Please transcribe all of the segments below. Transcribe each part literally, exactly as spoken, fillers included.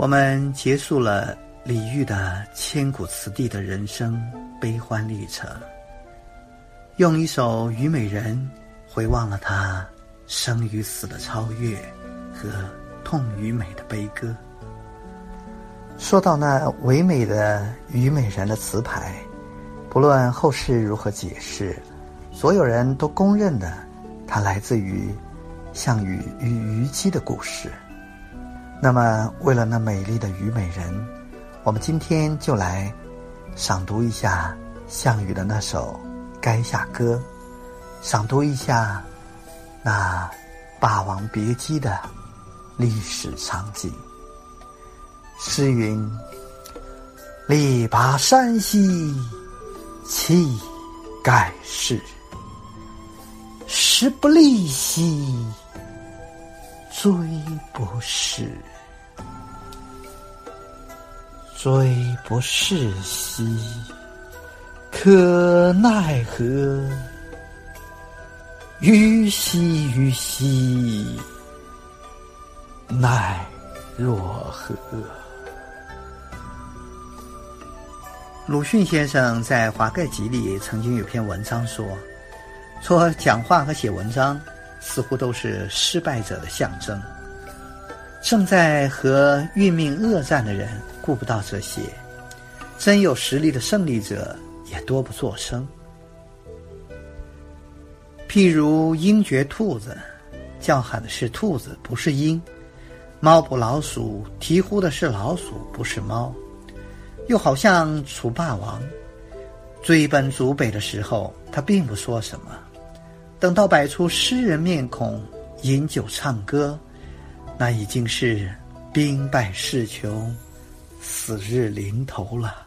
我们结束了李煜的千古词帝的人生悲欢历程，用一首《虞美人》回望了他生与死的超越和痛与美的悲歌。说到那唯美的《虞美人》的词牌，不论后世如何解释，所有人都公认的它来自于项羽与虞姬的故事。那么为了那美丽的虞美人，我们今天就来赏读一下项羽的那首《垓下歌》，赏读一下那霸王别姬的历史场景。诗云：力拔山兮气盖世，时不利兮骓不逝，骓不逝兮可奈何，虞兮虞兮奈若何。鲁迅先生在《华盖集》里曾经有篇文章说，说讲话和写文章似乎都是失败者的象征。正在和运命恶战的人顾不到这些，真有实力的胜利者也多不作声。譬如鹰绝兔子，叫喊的是兔子，不是鹰；猫捕老鼠，啼呼的是老鼠，不是猫。又好像楚霸王追奔逐北的时候，他并不说什么，等到摆出诗人面孔饮酒唱歌，那已经是兵败势穷，死日临头了。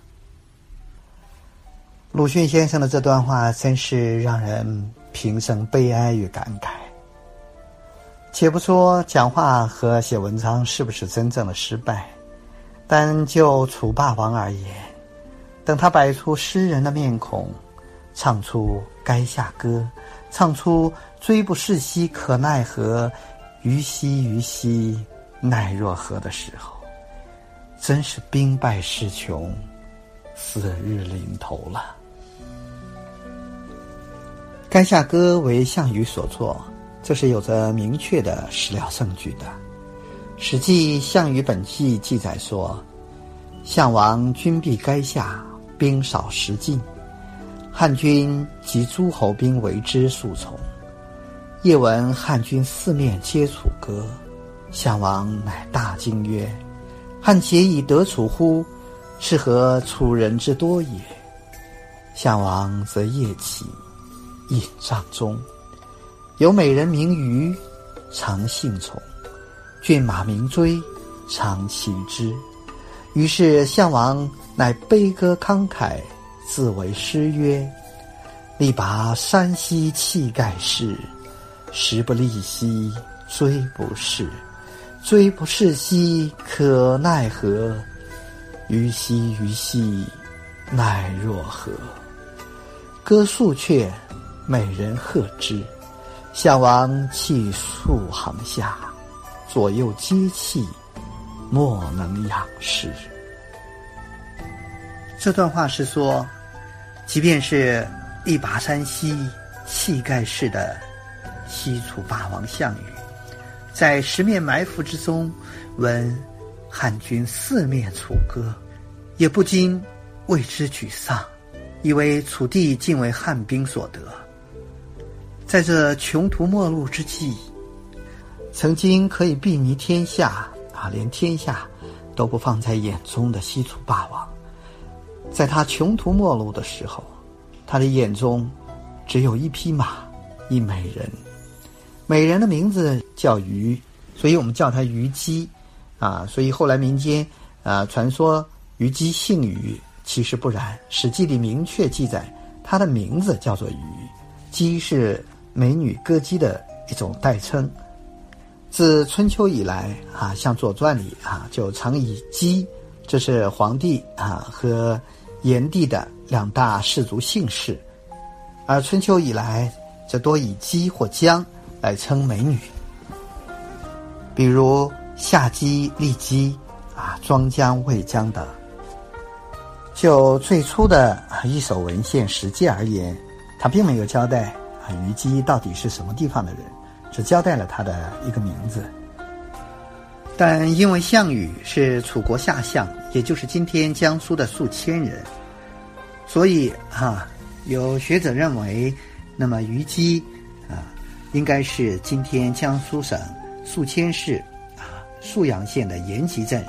鲁迅先生的这段话真是让人平生悲哀与感慨。且不说讲话和写文章是不是真正的失败，但就楚霸王而言，等他摆出诗人的面孔，唱出《垓下歌》，唱出骓不逝兮可奈何，虞兮虞兮奈若何的时候，真是兵败势穷，死日临头了。《垓下歌》为项羽所作，这是有着明确的史料证据的。史记《项羽本纪》记载说，项王军避垓下，兵少食尽，汉军及诸侯兵为之数从。夜闻汉军四面皆楚歌，项王乃大惊曰：汉且以得楚乎？是何楚人之多也？项王则夜起，饮帐中，有美人名虞，常幸从，骏马名追，常骑之。于是项王乃悲歌慷慨，自为诗曰：力拔山兮气盖世，时不利兮骓不逝，骓不逝兮可奈何，虞兮虞兮奈若何。歌数阙，美人和之，项王泣数行下，左右皆泣，莫能仰视。这段话是说，即便是力拔山兮气盖世的西楚霸王项羽，在十面埋伏之中闻汉军四面楚歌，也不禁为之沮丧，以为楚地竟为汉兵所得。在这穷途末路之际，曾经可以睥睨天下啊，连天下都不放在眼中的西楚霸王，在他穷途末路的时候，他的眼中只有一匹马，一美人。美人的名字叫虞，所以我们叫她虞姬啊。所以后来民间啊传说虞姬姓虞，其实不然。史记里明确记载，她的名字叫做虞，姬是美女歌姬的一种代称。自春秋以来啊，像《左传》里啊，就常以姬，这是皇帝啊和炎帝的两大氏族姓氏，而春秋以来则多以姬或姜来称美女。比如夏姬、骊姬啊庄姜魏姜等。就最初的一手文献《史记》而言，他并没有交代啊虞姬到底是什么地方的人，只交代了他的一个名字。但因为项羽是楚国下相，也就是今天江苏的宿迁人，所以啊有学者认为，那么虞姬啊应该是今天江苏省宿迁市啊沭阳县的延吉镇人。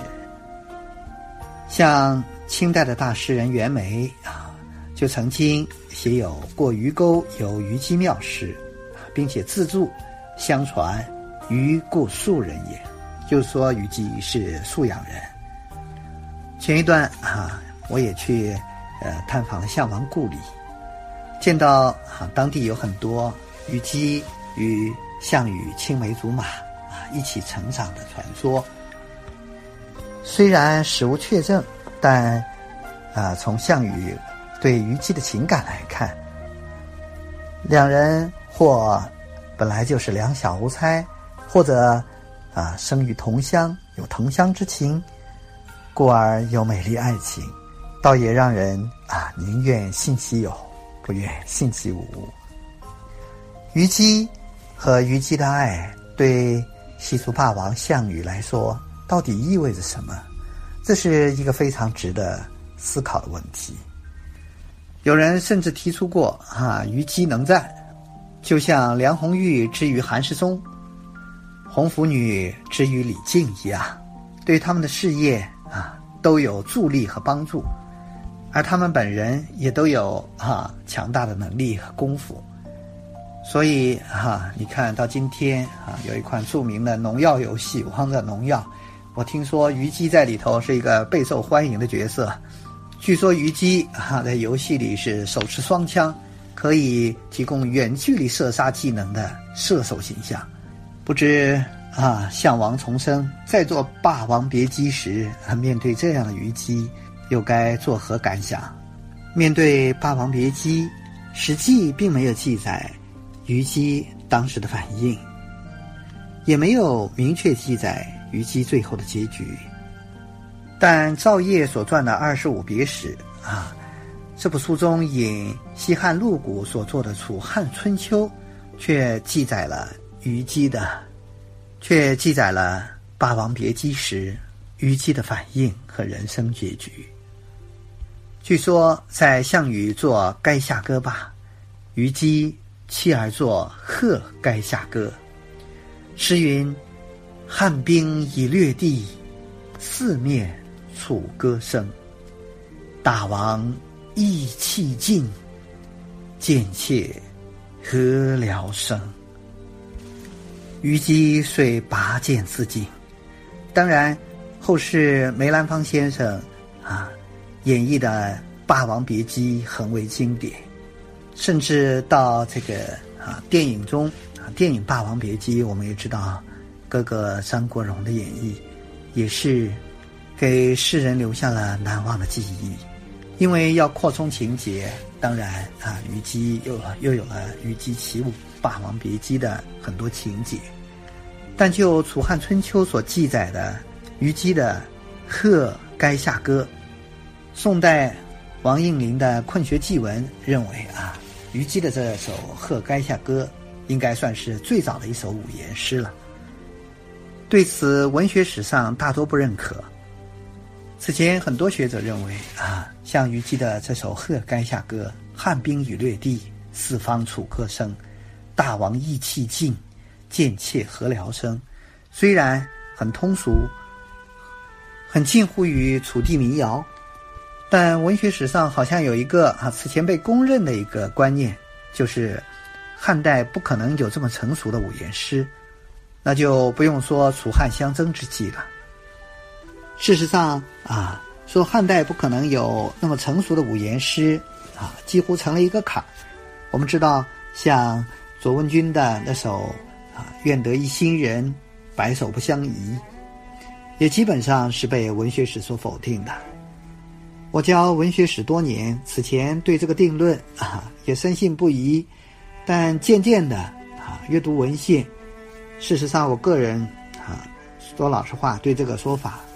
像清代的大诗人袁枚啊，就曾经写有过虞沟有虞姬庙诗，并且自注相传虞故沭人也，就是说虞姬是沭阳人。前一段啊，我也去呃探访了项王故里，见到啊当地有很多虞姬与项羽青梅竹马啊一起成长的传说。虽然史无确证，但啊从项羽对虞姬的情感来看，两人或本来就是两小无猜，或者啊生于同乡，有同乡之情，故而有美丽爱情，倒也让人啊宁愿信其有，不愿信其无。虞姬和虞姬的爱对西楚霸王项羽来说到底意味着什么？这是一个非常值得思考的问题。有人甚至提出过啊虞姬能战，就像梁红玉之于韩世忠，红拂女之于李靖一样，对他们的事业啊都有助力和帮助，而他们本人也都有啊强大的能力和功夫。所以啊你看到今天啊有一款著名的农药游戏《王者农药》，我听说虞姬在里头是一个备受欢迎的角色。据说虞姬啊在游戏里是手持双枪，可以提供远距离射杀技能的射手形象。不知啊项王重生在做霸王别姬时，啊面对这样的虞姬又该作何感想？面对霸王别姬，史记并没有记载虞姬当时的反应，也没有明确记载虞姬最后的结局。但赵烨所撰的《二十五别史》啊，这部书中引西汉陆贾所作的《楚汉春秋》，却记载了虞姬的，却记载了霸王别姬时虞姬的反应和人生结局。据说在项羽作垓下歌罢，虞姬妻儿作贺垓下歌。诗云：汉兵已略地，四面楚歌声。大王意气尽，贱妾何聊生。虞姬遂拔剑自尽。当然后世梅兰芳先生啊演绎的霸王别姬很为经典，甚至到这个啊电影中啊电影霸王别姬，我们也知道哥哥张国荣的演绎也是给世人留下了难忘的记忆。因为要扩充情节，当然啊虞姬又又有了虞姬起舞霸王别姬的很多情节。但就楚汉春秋所记载的虞姬的贺垓下歌，宋代王应麟的《困学记文》认为啊虞姬的这首贺垓下歌应该算是最早的一首五言诗了。对此文学史上大多不认可。此前很多学者认为啊，像虞姬的这首贺垓下歌，汉兵已略地，四方楚歌声，大王意气尽，贱妾何聊生，虽然很通俗，很近乎于楚地民谣，但文学史上好像有一个啊此前被公认的一个观念，就是汉代不可能有这么成熟的五言诗，那就不用说楚汉相争之际了。事实上啊，说汉代不可能有那么成熟的五言诗啊，几乎成了一个坎儿。我们知道，像左文君的那首啊“愿得一心人，白首不相宜”，也基本上是被文学史所否定的。我教文学史多年，此前对这个定论啊也深信不疑，但渐渐的啊阅读文献，事实上我个人啊说老实话，对这个说法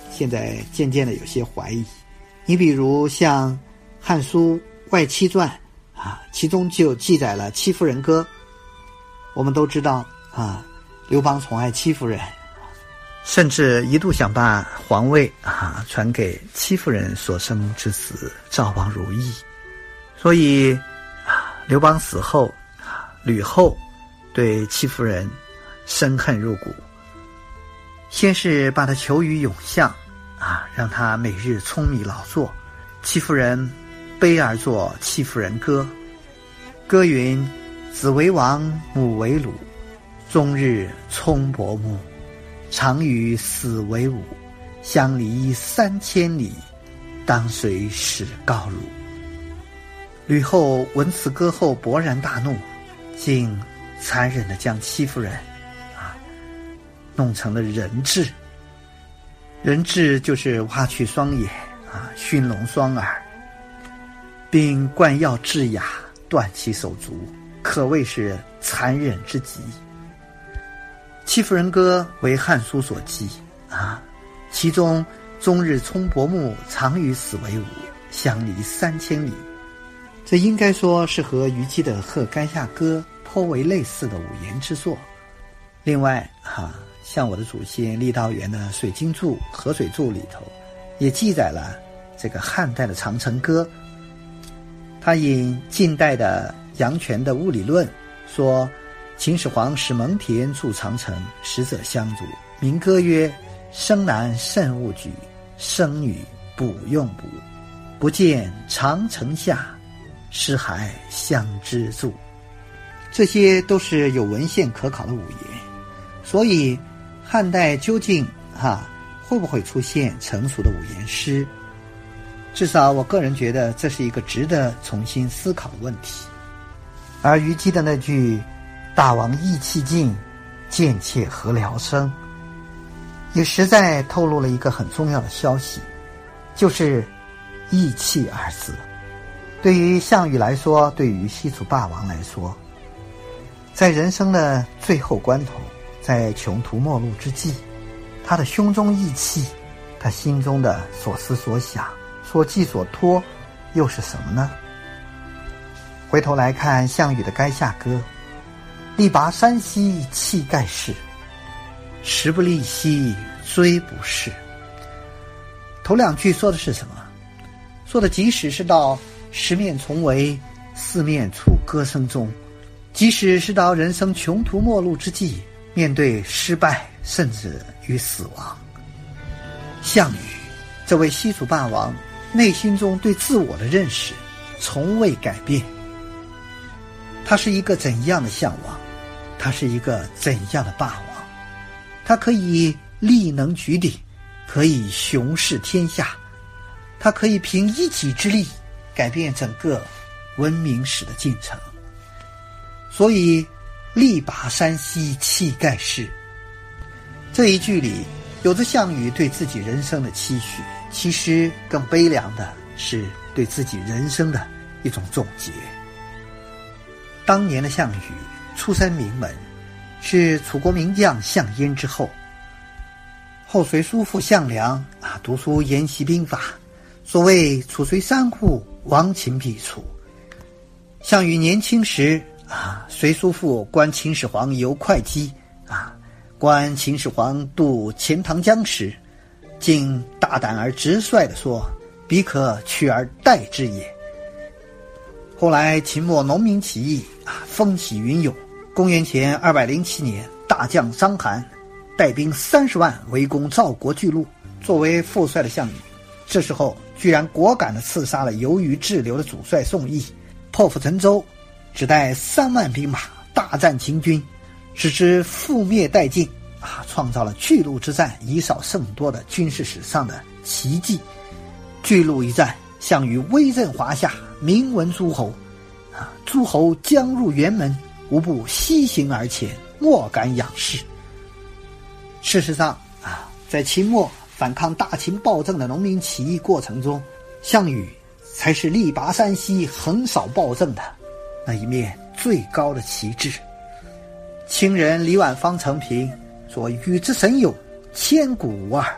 现在渐渐的有些怀疑。你比如像《汉书外戚传》啊，其中就记载了戚夫人歌。我们都知道啊，刘邦宠爱戚夫人，甚至一度想把皇位啊传给戚夫人所生之子赵王如意。所以啊，刘邦死后啊，吕后对戚夫人深恨入骨，先是把她囚于永巷啊，让她每日聪明劳作。戚夫人悲而作戚夫人歌，歌云：子为王，母为鲁，终日冲伯木，常与死为伍，相离三千里，当谁使告鲁。吕后闻此歌后勃然大怒，竟残忍地将戚夫人啊弄成了人彘。人彘就是挖去双眼啊，熏聋双耳，并灌药致哑，断其手足，可谓是残忍之极。戚夫人歌为《汉书》所记啊，其中终日冲伯木，常与死为伍，相离三千里，这应该说是和虞姬的《贺垓下歌》颇为类似的五言之作。另外啊，像我的祖先郦道元的《水经注》《河水注》里头也记载了这个汉代的长城歌。他引近代的杨权的《物理论》说，秦始皇使蒙恬筑长城，使者相阻，民歌曰：生男慎勿举，生女不用卜，不见长城下，尸骸相知助。这些都是有文献可考的五言。所以汉代究竟哈、啊、会不会出现成熟的五言诗，至少我个人觉得这是一个值得重新思考的问题。而虞姬的那句大王意气尽，贱妾何聊生，也实在透露了一个很重要的消息，就是义气二字。对于项羽来说，对于西楚霸王来说，在人生的最后关头，在穷途末路之际，他的胸中义气，他心中的所思所想，所寄所托又是什么呢？回头来看项羽的《垓下歌》，力拔山兮气盖世，时不利兮骓不逝。头两句说的是什么？说的即使是到十面重围，四面楚歌声中，即使是到人生穷途末路之际，面对失败甚至于死亡，项羽这位西楚霸王内心中对自我的认识从未改变。他是一个怎样的项王？他是一个怎样的霸王？他可以力能举鼎，可以雄视天下，他可以凭一己之力改变整个文明史的进程。所以力拔山兮气盖世，这一句里有着项羽对自己人生的期许，其实更悲凉的是对自己人生的一种总结。当年的项羽出身名门，是楚国名将项燕之后，后随叔父项梁啊读书研习兵法，所谓楚虽三户，亡秦必楚。项羽年轻时啊，随叔父观秦始皇游会稽啊，观秦始皇渡钱塘江时，竟大胆而直率地说：彼可取而代之也。后来秦末农民起义啊，风起云涌。公元前二百零七年，大将章邯带兵三十万围攻赵国巨鹿，作为副帅的项羽，这时候居然果敢地刺杀了由于滞留的主帅宋义，破釜沉舟，只带三万兵马大战秦军，使之覆灭殆尽啊，创造了巨鹿之战以少胜多的军事史上的奇迹。巨鹿一战，项羽威震华夏，名闻诸侯啊，诸侯将入辕门，无不西行而前，莫敢仰视。事实上啊，在秦末反抗大秦暴政的农民起义过程中，项羽才是力拔山兮横扫暴政的那一面最高的旗帜。清人李婉芳曾评说：羽之神勇，千古无二。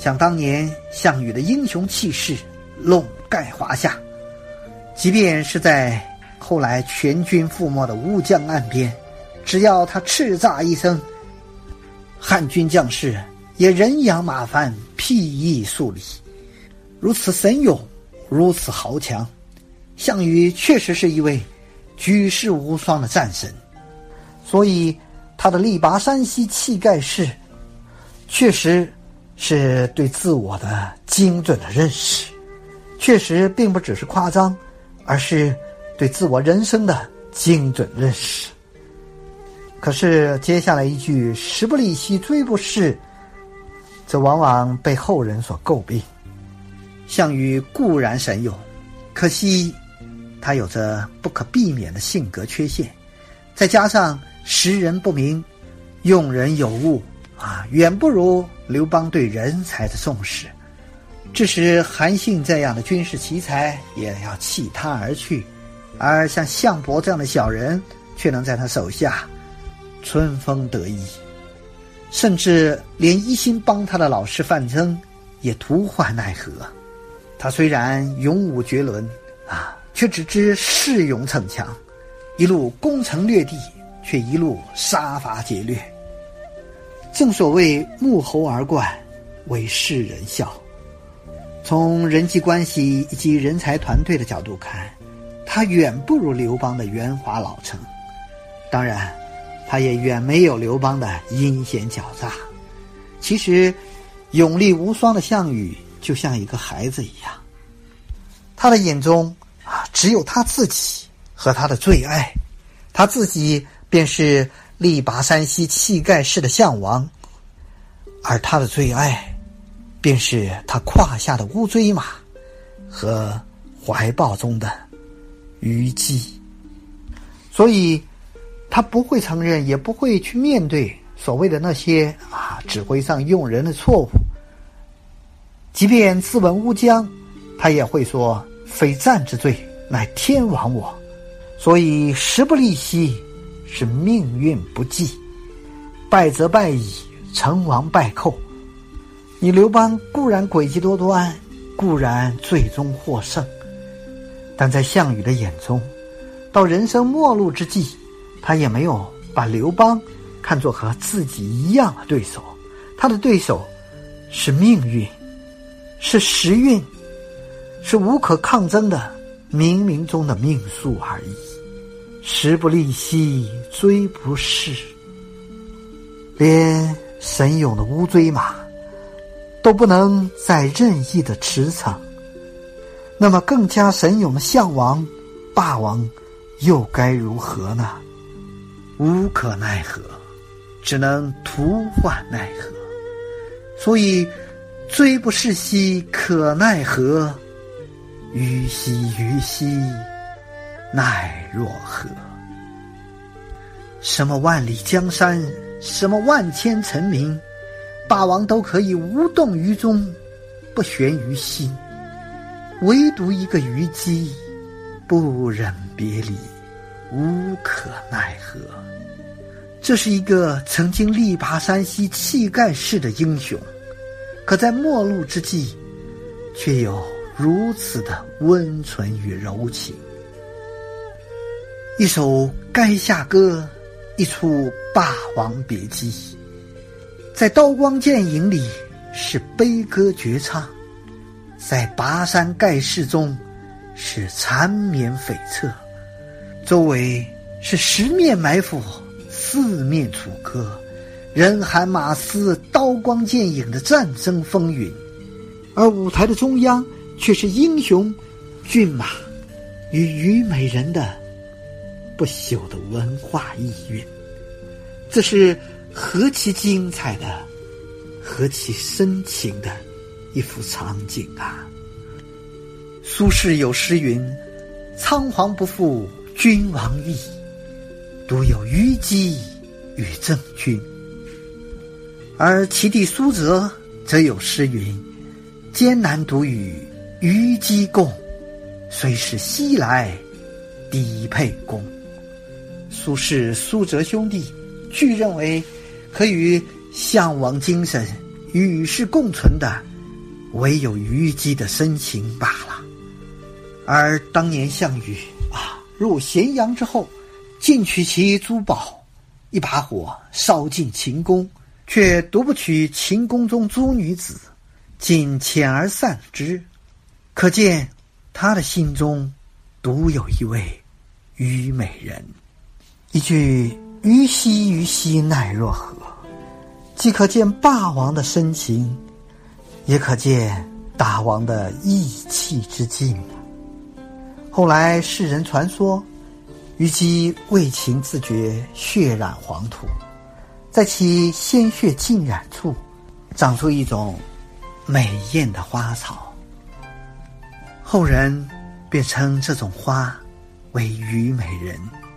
想当年项羽的英雄气势笼盖华夏，即便是在后来全军覆没的乌江岸边，只要他叱咤一声，汉军将士也人仰马翻，披衣肃礼。如此神勇，如此豪强，项羽确实是一位举世无双的战神。所以他的力拔山兮气盖世，确实是对自我的精准的认识，确实并不只是夸张，而是对自我人生的精准认识。可是接下来一句时不利兮骓不逝，则往往被后人所诟病。项羽固然神勇，可惜他有着不可避免的性格缺陷，再加上识人不明，用人有误啊，远不如刘邦对人才的重视，致使韩信这样的军事奇才也要弃他而去，而像项伯这样的小人却能在他手下春风得意，甚至连一心帮他的老师范增也徒唤奈何。他虽然勇武绝伦啊，却只知恃勇逞强，一路攻城略地，却一路杀伐劫掠。正所谓沐猴而冠，为世人笑。从人际关系以及人才团队的角度看，他远不如刘邦的圆滑老成，当然他也远没有刘邦的阴险狡诈。其实勇力无双的项羽就像一个孩子一样，他的眼中啊，只有他自己和他的最爱，他自己便是力拔山兮气盖世的项王，而他的最爱便是他胯下的乌骓马和怀抱中的虞姬。所以他不会承认，也不会去面对所谓的那些啊指挥上用人的错误。即便自刎乌江，他也会说非战之罪，乃天亡我。所以时不利兮是命运不济，败则败矣，成王败寇。你刘邦固然诡计多端，固然最终获胜，但在项羽的眼中，到人生末路之际，他也没有把刘邦看作和自己一样的对手，他的对手是命运，是时运，是无可抗争的冥冥中的命数而已。时不利兮骓不逝，连神勇的乌骓马都不能再任意的驰骋，那么更加神勇的项王霸王又该如何呢？无可奈何，只能徒唤奈何。所以骓不逝兮可奈何，虞兮虞兮奈若何。什么万里江山，什么万千臣民，霸王都可以无动于衷，不悬于心，唯独一个虞姬不忍别离，无可奈何。这是一个曾经力拔山兮气盖世的英雄，可在末路之际却有如此的温存与柔情。一首《垓下歌》，一出霸王别姬，在刀光剑影里是悲歌绝唱，在拔山盖世中是缠绵悱恻，周围是十面埋伏，四面楚歌，人喊马嘶，刀光剑影的战争风云，而舞台的中央却是英雄骏马与虞美人的不朽的文化意蕴。这是何其精彩的，何其深情的一幅场景啊！苏轼有诗云：仓皇不负君王意，独有虞姬与郑君。而其弟苏辙则有诗云：艰难独与虞姬共，虽是西来抵沛公。苏轼、苏辙兄弟据认为可与项王精神与世共存的唯有虞姬的身形罢了。而当年项羽啊入咸阳之后，尽取其珠宝，一把火烧尽秦宫，却独不取秦宫中诸女子，仅遣而散之。可见他的心中独有一位虞美人。一句虞兮虞兮奈若何，既可见霸王的深情，也可见大王的义气之尽。后来世人传说，虞姬为情自觉，血染黄土，在其鲜血浸染处长出一种美艳的花草，后人便称这种花为虞美人。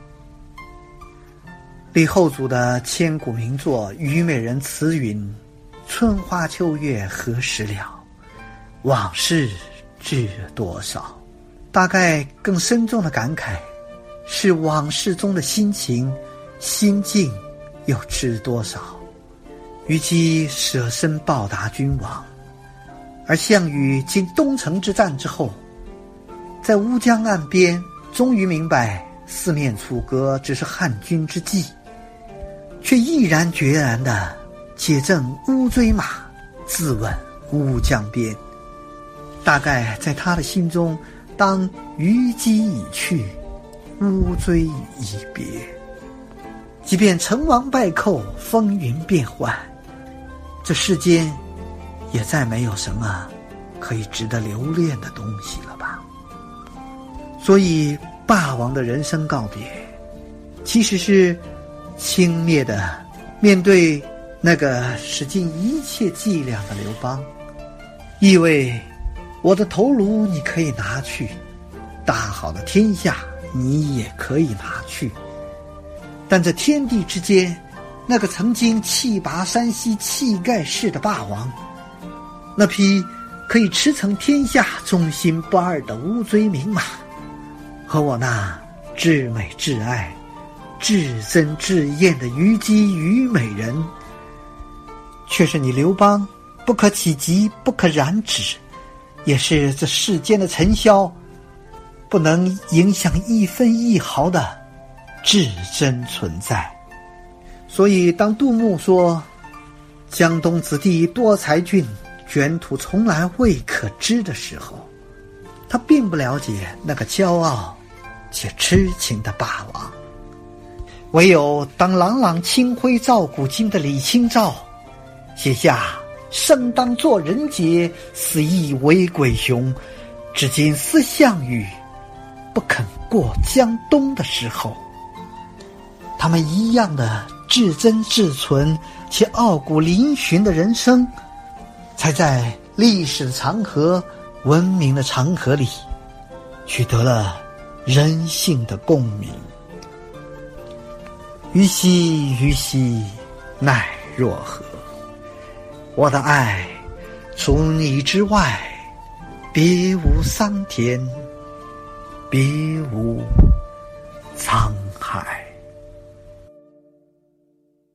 李后主的千古名作《虞美人》词云：春花秋月何时了，往事知多少。大概更深重的感慨是，往事中的心情心境又知多少。虞姬舍身报答君王，而项羽经东城之战之后，在乌江岸边终于明白四面楚歌只是汉军之计，却毅然决然地解赠乌骓马，自刎乌江边。大概在他的心中，当虞姬已去，乌骓已别，即便成王败寇，风云变幻，这世间也再没有什么可以值得留恋的东西了吧。所以霸王的人生告别，其实是轻蔑的面对那个使尽一切伎俩的刘邦，意味我的头颅你可以拿去，大好的天下你也可以拿去，但这天地之间，那个曾经气拔山兮气盖世的霸王，那匹可以驰骋天下忠心不二的乌骓名马，和我那至美至爱至真至艳的虞姬虞美人，却是你刘邦不可企及不可染指，也是这世间的尘嚣不能影响一分一毫的至真存在。所以当杜牧说江东子弟多才俊，卷土重来未可知的时候，他并不了解那个骄傲且痴情的霸王。唯有当朗朗清辉照古今的李清照写下生当作人杰，死亦为鬼雄，至今思项羽，不肯过江东的时候，他们一样的至真至纯且傲骨嶙峋的人生，才在历史的长河文明的长河里取得了人性的共鸣。虞兮虞兮奈若何，我的爱除你之外，别无桑田，别无沧海。